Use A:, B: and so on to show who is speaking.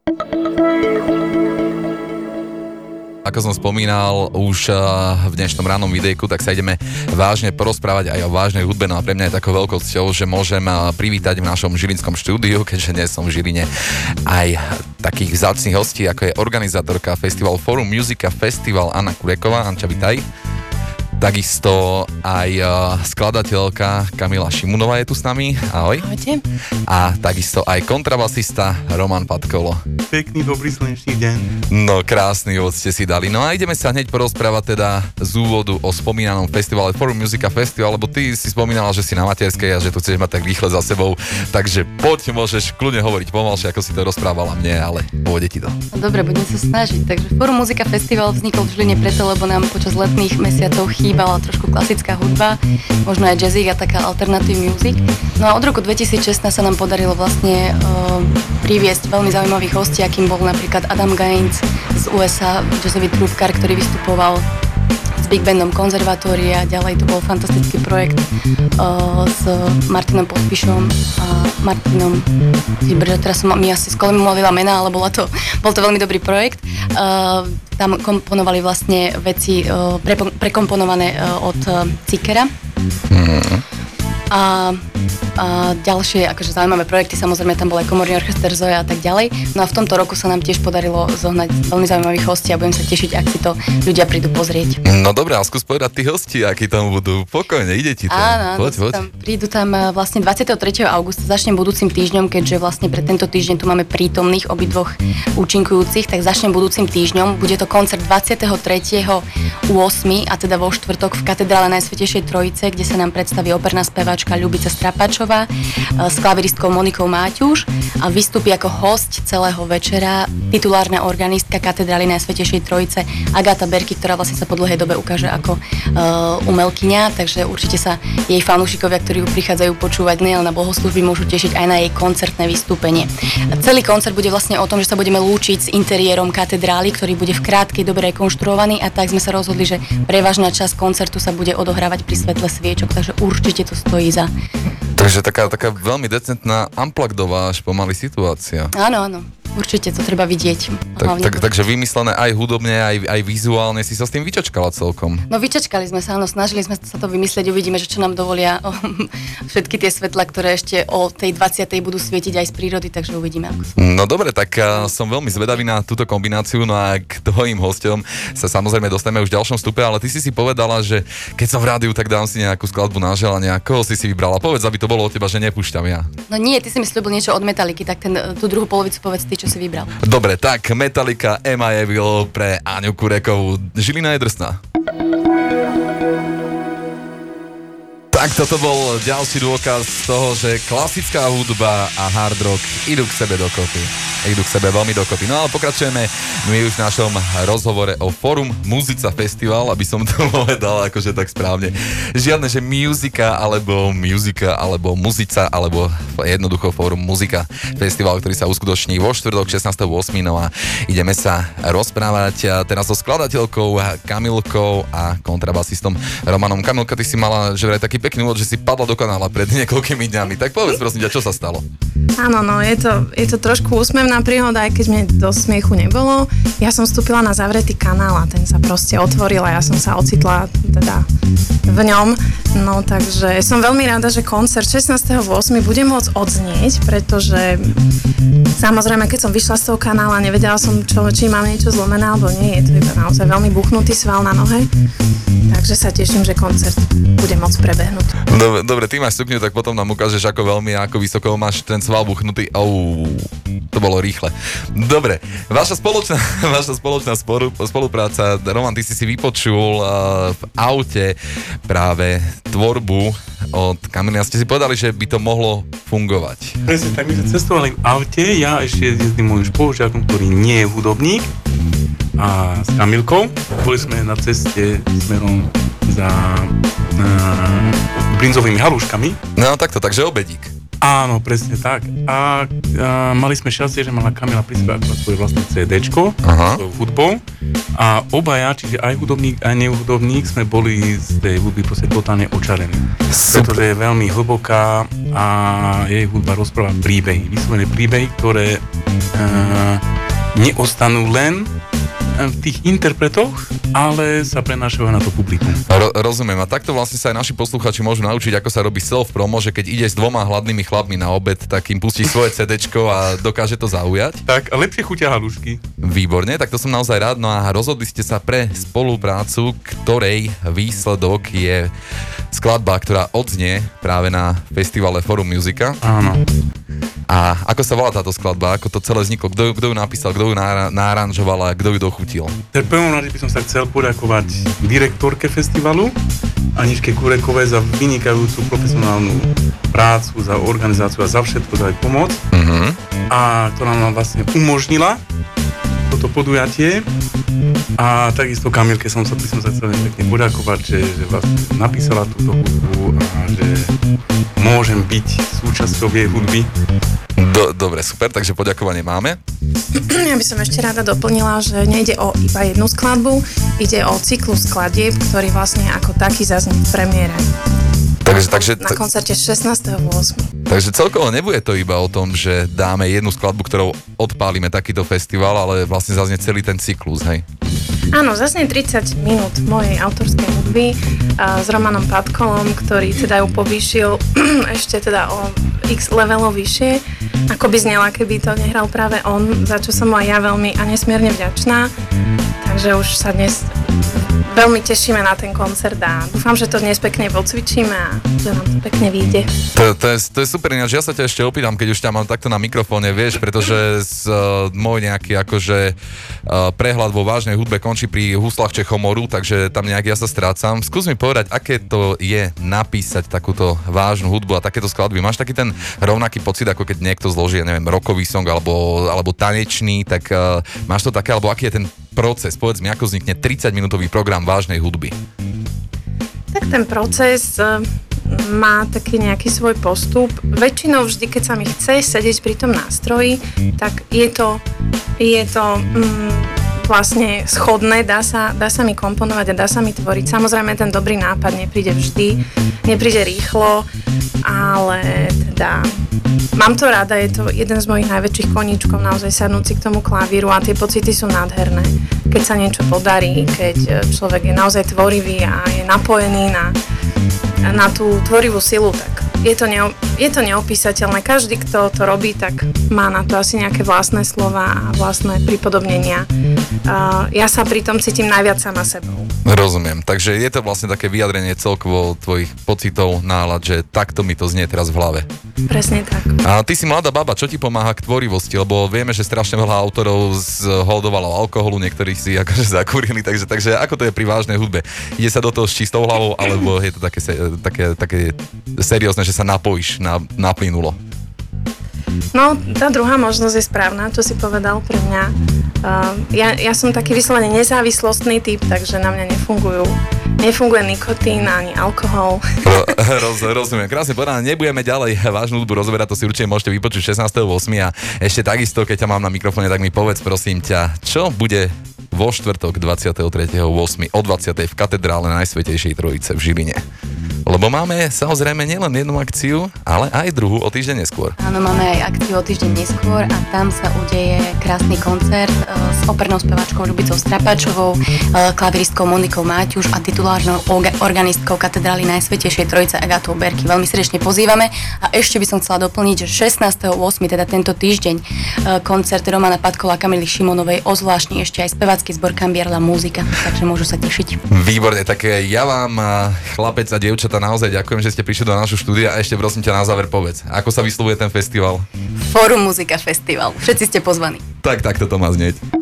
A: Ako som spomínal už v dnešnom rannom videjku, tak sa ideme vážne porozprávať aj o vážnej hudbe. No a pre mňa je takou veľkou cťou, že môžem privítať v našom žilinskom štúdiu, keďže dnes som v Žiline, aj takých vzácnych hostí, ako je organizátorka festivalu Forum Musica Festival Anna Kureková. Anča, vitaj. Takisto aj skladateľka Kamila Šimunová je tu s nami. Ahoj.
B: Ahojte.
A: A takisto aj kontrabasista Roman Patkolo.
C: Pekný, dobrý slnečný deň.
A: No, krásny úvod ste si dali. No a ideme sa hneď porozprávať teda z úvodu o spomínanom festivale Forum Musica Festival, lebo ty si spomínala, že si na materskej a že to chceš mať tak rýchle za sebou. Takže poď, môžeš kľudne hovoriť pomalšie, ako si to rozprávala mne, ale pôjde ti to.
B: Dobre, budem sa snažiť. Takže Forum Musica Festival vznikol v Žiline preto, lebo nám počas letných mesiacov chýbala trošku klasická hudba, možno aj jazzík a taká alternative music. No a od roku 2016 sa nám podarilo vlastne priviesť veľmi zaujímavých hostí, akým bol napríklad Adam Gaines z USA, jazzový trúbkar, ktorý vystupoval s Big Bandom konzervatória. Ďalej to bol fantastický projekt s Martinom Pospišom a Martinom Zibrža. Teraz som mi asi skolemolila mená, ale bol to veľmi dobrý projekt. Tam komponovali vlastne veci prekomponované od Cikera. A ďalšie akože zaujímavé projekty, samozrejme tam bol aj komorný orchester Zoja a tak ďalej. No a v tomto roku sa nám tiež podarilo zohnať veľmi zaujímavých hostí a budem sa tešiť, ak si to ľudia prídu pozrieť.
A: No dobré, a skús povedať tí hostí, akí tam budú. Pokojne, ide ti to.
B: Áno,
A: poď.
B: Prídu tam vlastne 23. augusta, začnem budúcim týždňom, keďže vlastne pre tento týždeň tu máme prítomných obidvoch účinkujúcich, tak začnem budúcim týždňom. Bude to koncert 23.8. a teda vo štvrtok v katedrále Najsvätejšej Trojice, kde sa nám predstaví operná speváčka Ľubica Strapačová s klaviristkou Monikou Máťuš a vystúpi ako hosť celého večera titulárna organistka katedrály Najsvätejšej Trojice Agáta Berky, ktorá vlastne sa po dlhej dobe ukáže ako umelkyňa, takže určite sa jej fanúšikovia, ktorí ju prichádzajú počúvať nielen na bohoslužby, môžu tešiť aj na jej koncertné vystúpenie. Celý koncert bude vlastne o tom, že sa budeme lúčiť s interiérom katedrály, ktorý bude v krátkej dobe rekonštruovaný, a tak sme sa rozhodli, že prevažná časť koncertu sa bude odohrávať pri svetle sviečok, takže určite to stojí za.
A: Takže taká veľmi decentná unpluggedová až pomaly situácia.
B: Áno. Určite to treba vidieť.
A: Takže vymyslené aj hudobne, aj vizuálne, si sa s tým vyčačkala celkom.
B: No vyčačkali sme sa, snažili sme sa to vymyslieť, uvidíme, že čo nám dovolia všetky tie svetla, ktoré ešte o tej 20. budú svietiť aj z prírody, takže uvidíme.
A: No dobre, tak som veľmi zvedavý na túto kombináciu, no a k tvojim hosťom sa samozrejme dostaneme už v ďalšom vstupe, ale ty si povedala, že keď som v rádiu, tak dám si nejakú skladbu na želanie. Koho si vybrala? Povedz, aby to bolo od teba, že nepúšťam ja.
B: No nie, ty si mi sľúbil niečo od Metalliky, tak tú druhú polovicu povedz ty, čo si vybral.
A: Dobre, tak Metallica, Am I Evil pre Aňu Kurekovú. Žilina je drsná. Tak toto bol ďalší dôkaz toho, že klasická hudba a hard rock idú k sebe dokopy. Idú k sebe veľmi dokopy. No ale pokračujeme my už v našom rozhovore o Forum Musica Festival, aby som to povedal akože tak správne. Žiadne, že muzica, alebo muzica, alebo jednoducho Forum Musica Festival, ktorý sa uskutoční vo štvrtok 16.8. No a ideme sa rozprávať teraz so skladateľkou Kamilkou a kontrabasistom Romanom. Kamilka, ty si mala že vraj taký pekný úvod, že si padla do kanála pred niekoľkými dňami. Tak povedz prosím ťa, čo sa stalo?
D: Áno, je to trošku úsmevná príhoda, aj keď mne do smiechu nebolo. Ja som vstúpila na zavretý kanál a ten sa proste otvoril a ja som sa ocitla teda v ňom. No takže som veľmi rada, že koncert 16.8. bude môcť odznieť, pretože samozrejme, keď som vyšla z toho kanála, nevedela som, či mám niečo zlomené alebo nie. Je to iba naozaj veľmi buchnutý sval na nohe. Takže sa teším, že koncert bude môcť prebehnúť.
A: Dobre, ty máš stupňu, tak potom nám ukážeš, ako vysoko máš ten sval buchnutý. To bolo rýchle. Dobre, vaša spoločná spolupráca, Roman, ty si vypočul v aute práve tvorbu od Kamily a ste si povedali, že by to mohlo fungovať.
C: Presne, tak my sme cestovali v aute, ja ešte jezdím môjim spolužiakom, ktorý nie je hudobník, a s Kamilkou. Boli sme na ceste smerom za brinzovými halúškami.
A: No takto, takže obedík.
C: Áno, presne tak. A mali sme šťastie, že mala Kamila pri sebe ako svoje vlastné CDčko s hudbou. A obaja, čiže aj hudobník, aj nehudobník, sme boli z tej hudby proste totálne očarení. Pretože je veľmi hlboká a jej hudba rozpráva príbehy. Vyslovené príbehy, ktoré neostanú len v tých interpretoch, ale sa prenášajú na to publikum.
A: Rozumiem. A takto vlastne sa aj naši posluchači môžu naučiť, ako sa robí self-promo, že keď ide s 2 hladnými chlapmi na obed, tak im pustí svoje CDčko a dokáže to zaujať.
C: Tak, a lepšie chutia halušky.
A: Výborne, tak to som naozaj rád. No a rozhodli ste sa pre spoluprácu, ktorej výsledok je skladba, ktorá odznie práve na festivale Forum Musica.
C: Áno.
A: A ako sa volá táto skladba? Ako to celé vzniklo? Kto ju napísal? Kto ju naranžoval a kto ju dochutil?
C: Tak prvom rade by som sa chcel poďakovať direktorke festivalu Aničke Kurekovej za vynikajúcu profesionálnu prácu, za organizáciu a za všetko, za aj pomoc. A ktorá nám vlastne umožnila toto podujatie. A takisto Kamilke by som sa chcel pekne poďakovať, že vlastne napísala túto hudbu a že môžem byť súčasťou jej hudby.
A: Dobre, super, takže poďakovanie máme.
D: Ja by som ešte rada doplnila, že nejde o iba jednu skladbu, ide o cyklus skladieb, ktorý vlastne ako taký zaznie v premiére. Na koncerte 16.8.
A: Takže celkovo nebude to iba o tom, že dáme jednu skladbu, ktorou odpálime takýto festival, ale vlastne zaznie celý ten cyklus, hej?
D: Áno, zaznie 30 minút mojej autorskej hudby s Romanom Patkolom, ktorý teda ju povýšil ešte teda o x levelov vyššie, ako by znela, keby to nehral práve on, za čo som mu aj ja veľmi a nesmierne vďačná. Takže už sa dnes veľmi tešíme na ten koncert a dúfam, že to dnes pekne podcvičíme a že nám to pekne vyjde.
A: To je super, ináč ja sa ťa ešte opýtam, keď už ťa mám takto na mikrofóne, vieš, pretože môj nejaký akože prehľad vo vážnej hudbe končí pri huslách Čechomoru, takže tam nejak ja sa strácam. Skús mi povedať, aké to je napísať takúto vážnu hudbu a takéto skladby. Máš taký ten rovnaký pocit, ako keď niekto zloží, ja neviem, rockový song alebo tanečný, tak máš to také, alebo aký je ten proces? Povedz mi, ako vznikne 30-minútový program vážnej hudby.
D: Tak ten proces má taký nejaký svoj postup. Väčšinou vždy, keď sa mi chce sedieť pri tom nástroji, tak je to vlastne schodné, dá sa mi komponovať a dá sa mi tvoriť. Samozrejme, ten dobrý nápad nepríde vždy, nepríde rýchlo, ale teda mám to rada, je to jeden z mojich najväčších koníčkov, naozaj sadnúť si k tomu klavíru a tie pocity sú nádherné. Keď sa niečo podarí, keď človek je naozaj tvorivý a je napojený na tú tvorivú silu, tak je to neopísateľné. Každý, kto to robí, tak má na to asi nejaké vlastné slova a vlastné pripodobnenia. Ja sa pri tom cítim najviac sama sebou.
A: Rozumiem. Takže je to vlastne také vyjadrenie celkovo tvojich pocitov, nálad, že takto mi to znie teraz v hlave.
D: Presne tak.
A: A ty si mladá baba, čo ti pomáha k tvorivosti? Lebo vieme, že strašne veľa autorov zholdovalo alkoholu, niektorých si akože zakúrili, takže ako to je pri vážnej hudbe? Ide sa do toho s čistou hlavou, alebo je to také seriózne, že sa napojíš naplynulo?
D: No, tá druhá možnosť je správna, čo si povedal pre mňa. Ja som taký vyslovene nezávislostný typ, takže na mňa nefunguje nikotín ani alkohol.
A: Rozumiem, krásne povedané, nebudeme ďalej vážnu hudbu rozoberať, to si určite môžete vypočuť 16.8. a ešte takisto, keď ťa mám na mikrofóne, tak mi povedz prosím ťa, čo bude vo štvrtok 23.8. o 20.00 v katedrále Najsvätejšej Trojice v Žiline. Lebo máme samozrejme nielen jednu akciu, ale aj druhú o týždeň neskôr.
B: Áno, máme aj akciu o týždeň neskôr a tam sa udeje krásny koncert s opernou speváčkou Ľubicou Strapáčovou, klaviristkou Monikou Máťuš a titulárnou organistkou katedrály Najsvätejšej Trojice Agatou Berky. Veľmi srdečne pozývame a ešte by som chcela doplniť, že 16.8., teda tento týždeň, koncert Romana Patkola a Kamily Šimonovej, ozvláštni ešte aj spevácky zbor Cambiar la Música, takže môžu sa tešiť.
A: Výborne, tak ja vám, chlapec a dievčatá, naozaj ďakujem, že ste prišli do nášho štúdia a ešte prosím ťa na záver povedz, ako sa vyslovuje ten festival?
B: Forum Musica Festival. Všetci ste pozvaní.
A: Tak to má znieť.